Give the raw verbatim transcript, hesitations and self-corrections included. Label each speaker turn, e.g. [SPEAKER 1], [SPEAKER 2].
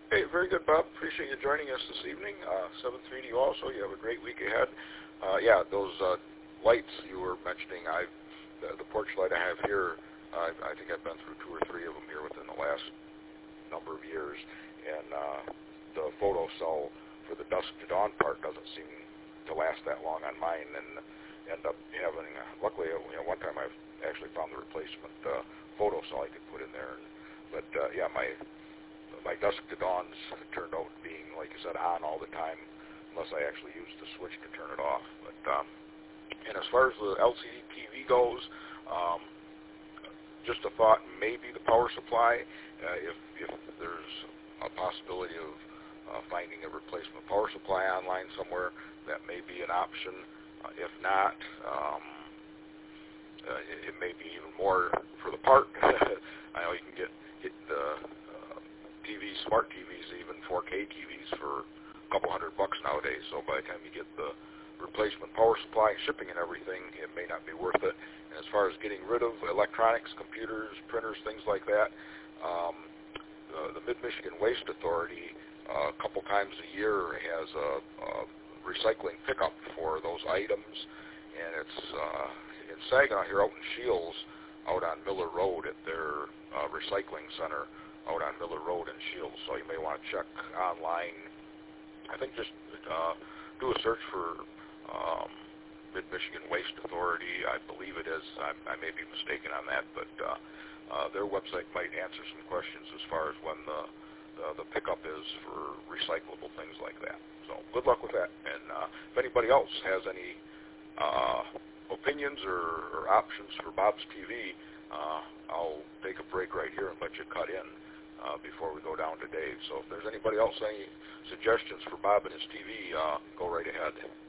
[SPEAKER 1] Hey, very good, Bob. Appreciate you joining us this evening. Uh, seven three to you also. You have a great week ahead. Uh, yeah, those uh, lights you were mentioning, I the, the porch light I have here, uh, I think I've been through two or three of them here within the last number of years, and uh, the photo cell for the dusk to dawn part doesn't seem to last that long on mine, and end up having, uh, luckily, you know, one time I've actually found the replacement uh, photo cell I could put in there, but uh, yeah, my my dusk to dawns turned out being, like you said, on all the time, unless I actually used the switch to turn it off. But um, and as far as the L C D T V goes, um, just a thought, maybe the power supply, uh, if if there's a possibility of uh, finding a replacement power supply online somewhere, that may be an option. Uh, if not, um, uh, it, it may be even more for the part. I know you can get get the T Vs, smart T Vs, even four K T Vs for a couple hundred bucks nowadays. So by the time you get the replacement power supply, shipping and everything, it may not be worth it. And as far as getting rid of electronics, computers, printers, things like that, um, the, the Mid-Michigan Waste Authority uh, a couple times a year has a, a recycling pickup for those items. And it's uh, in Saginaw here out in Shields, out on Miller Road at their uh, recycling center, out on Miller Road in Shields, so you may want to check online. I think just uh, do a search for um, Mid-Michigan Waste Authority. I believe it is. I, I may be mistaken on that, but uh, uh, their website might answer some questions as far as when the, the, the pickup is for recyclable things like that. So good luck with that. And uh, if anybody else has any uh, opinions or, or options for Bob's T V, uh, I'll take a break right here and let you cut in Uh, before we go down to Dave. So if there's anybody else, any suggestions for Bob and his T V, uh, go right ahead.